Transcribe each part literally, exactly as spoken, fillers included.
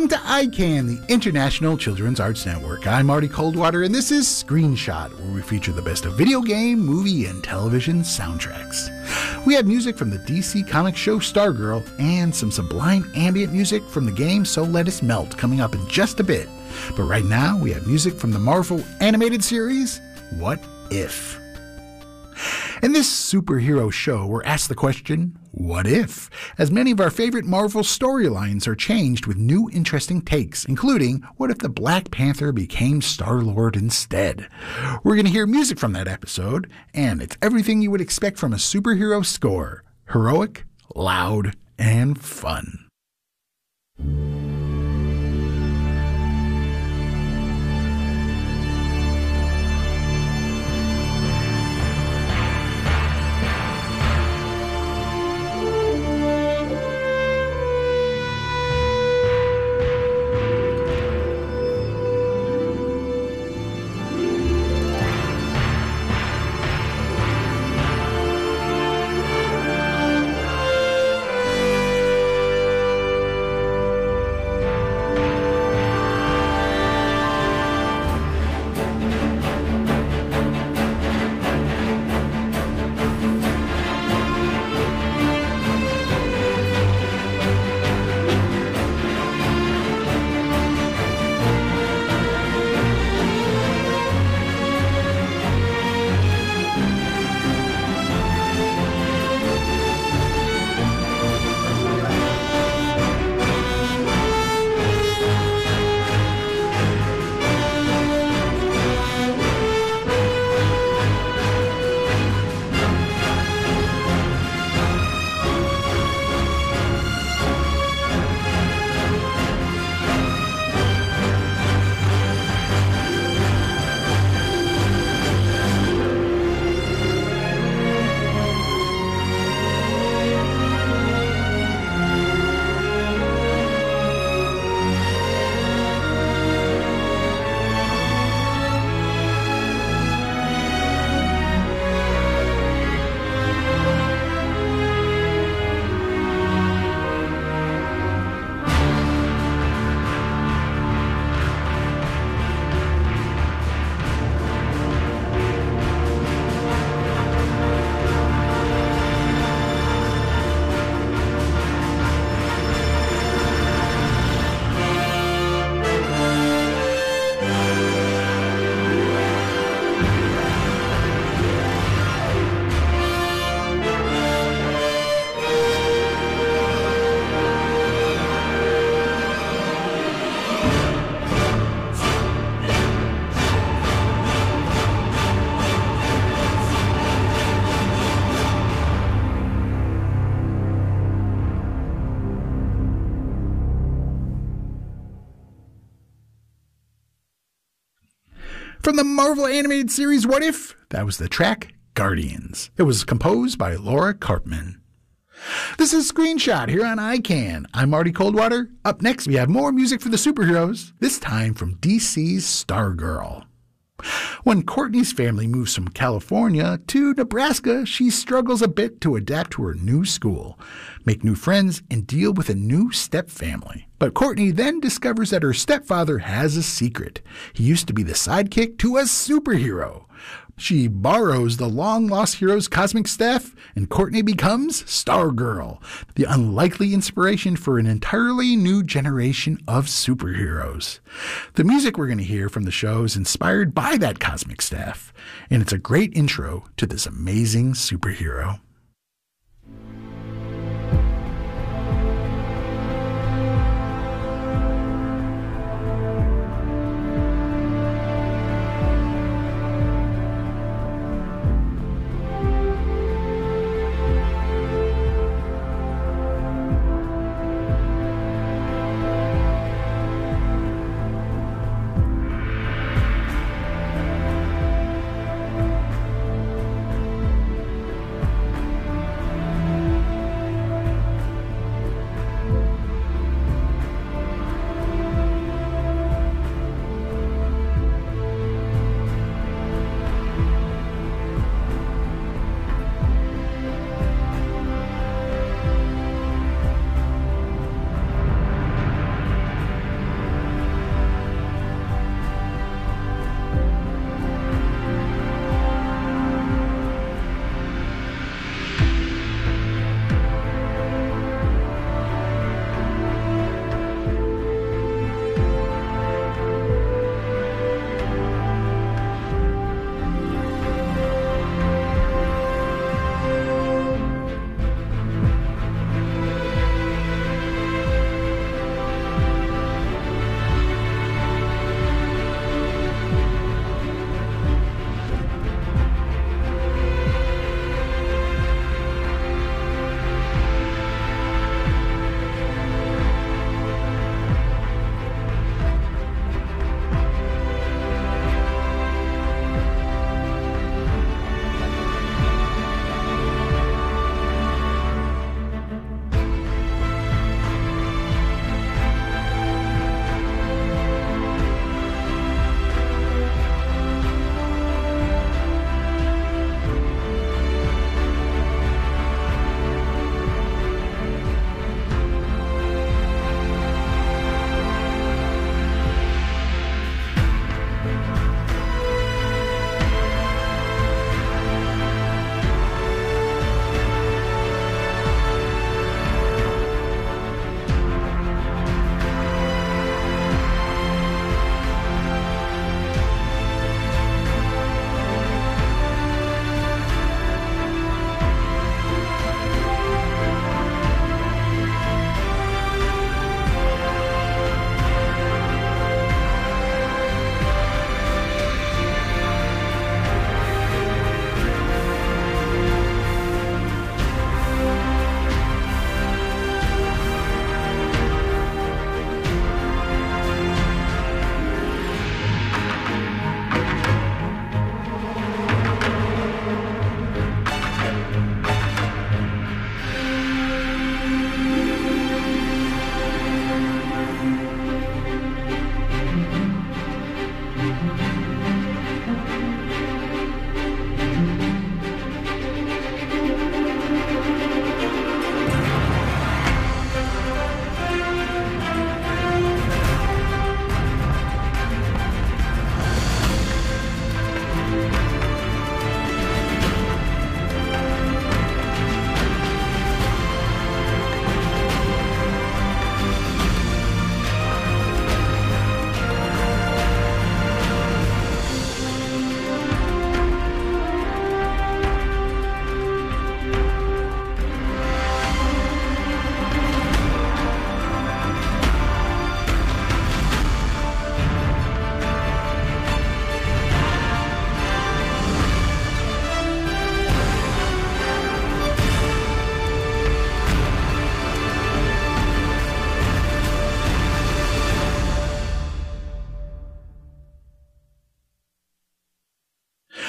listening to I CAN, the International Children's Arts Network. I'm Marty Coldwater, and this is Screenshot, where we feature the best of video game, movie, and television soundtracks. We have music from the D C Comics show Stargirl, and some sublime ambient music from the game So Let Us Melt coming up in just a bit. But right now, we have music from the Marvel animated series, What If? In this superhero show, we're asked the question, what if? As many of our favorite Marvel storylines are changed with new interesting takes, including what if the Black Panther became Star-Lord instead? We're going to hear music from that episode, and it's everything you would expect from a superhero score. Heroic, loud, and fun. From the Marvel animated series What If? That was the track Guardians. It was composed by Laura Karpman. This is Screenshot here on I CAN. I'm Marty Coldwater. Up next, we have more music for the superheroes, this time from D C's Stargirl. When Courtney's family moves from California to Nebraska, she struggles a bit to adapt to her new school, make new friends, and deal with a new stepfamily. But Courtney then discovers that her stepfather has a secret. He used to be the sidekick to a superhero. She borrows the long-lost hero's cosmic staff, and Courtney becomes Stargirl, the unlikely inspiration for an entirely new generation of superheroes. The music we're going to hear from the show is inspired by that cosmic staff, and it's a great intro to this amazing superhero.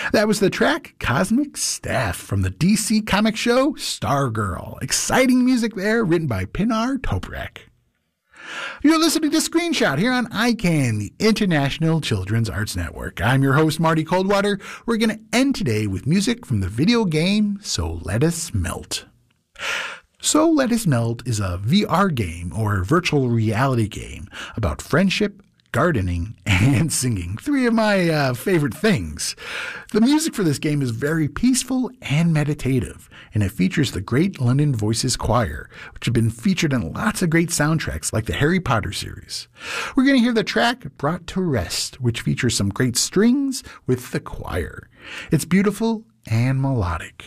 That was the track Cosmic Staff from the D C comic show Stargirl. Exciting music there, written by Pinar Toprak. You're listening to Screenshot here on I CAN, the International Children's Arts Network. I'm your host, Marty Coldwater. We're going to end today with music from the video game So Let Us Melt. So Let Us Melt is a V R game or virtual reality game about friendship, gardening, and singing. Three of my uh, favorite things. The music for this game is very peaceful and meditative, and it features the Great London Voices Choir, which have been featured in lots of great soundtracks like the Harry Potter series. We're going to hear the track Brought to Rest, which features some great strings with the choir. It's beautiful and melodic.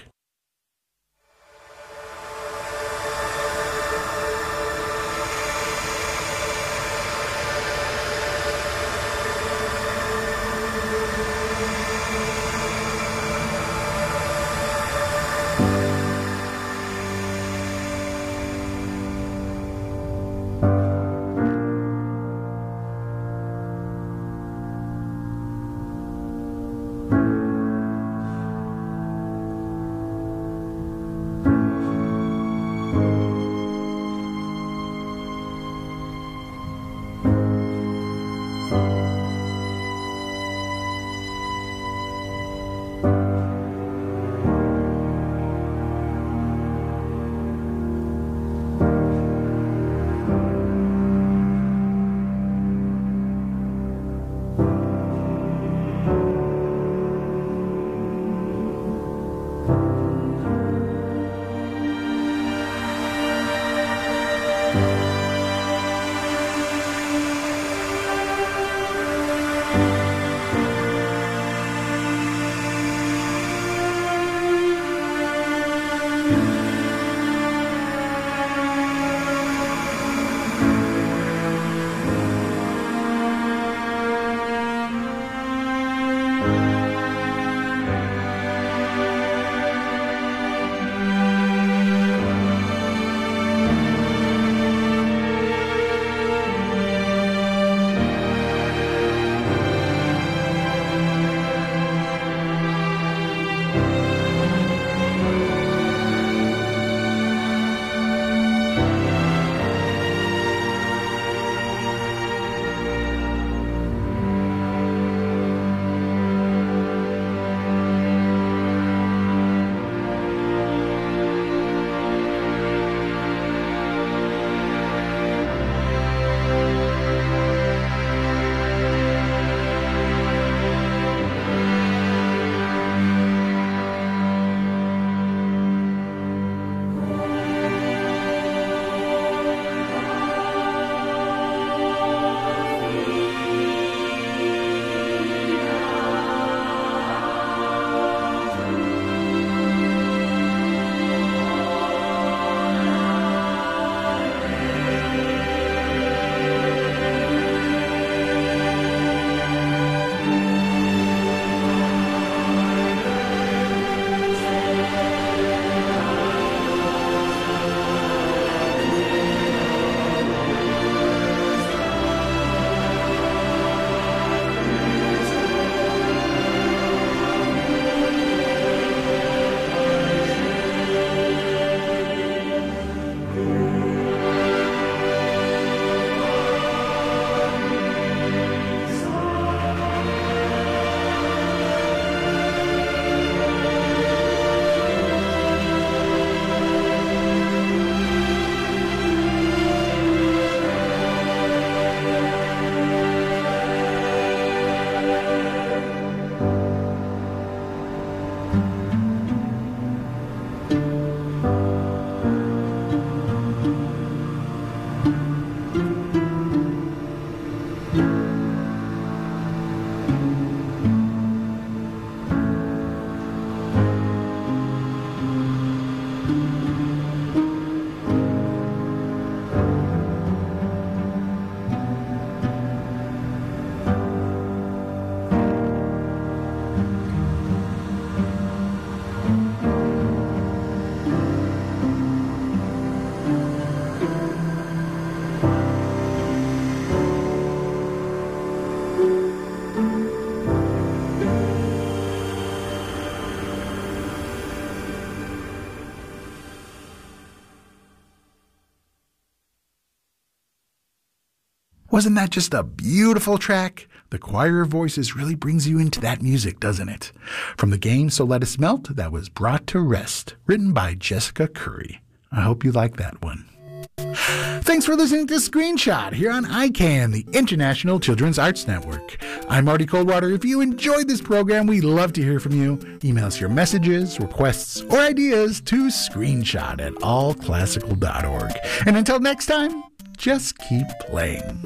Wasn't that just a beautiful track? The choir of voices really brings you into that music, doesn't it? From the game So Let Us Melt, that was Brought to Rest, written by Jessica Curry. I hope you like that one. Thanks for listening to Screenshot here on I CAN, the International Children's Arts Network. I'm Marty Coldwater. If you enjoyed this program, we'd love to hear from you. Email us your messages, requests, or ideas to screenshot at all classical dot org. And until next time, just keep playing.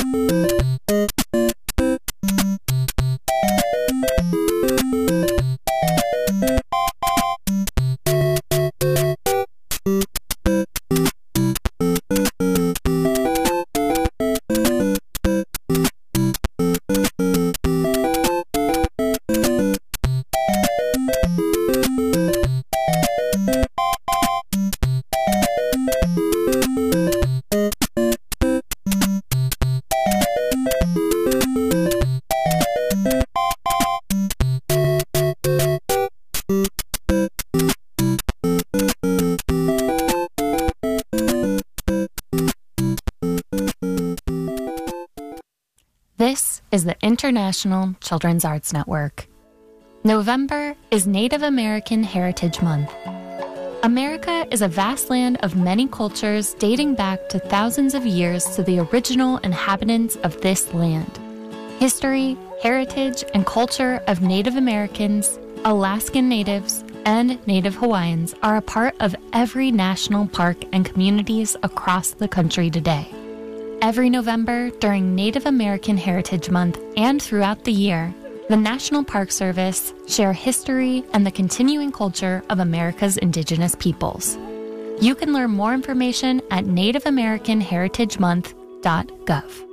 This is the International Children's Arts Network. November is Native American Heritage Month. America is a vast land of many cultures dating back to thousands of years to the original inhabitants of this land. History, heritage, and culture of Native Americans, Alaskan Natives, and Native Hawaiians are a part of every national park and communities across the country today. Every November during Native American Heritage Month and throughout the year, the National Park Service share history and the continuing culture of America's indigenous peoples. You can learn more information at native american heritage month dot gov.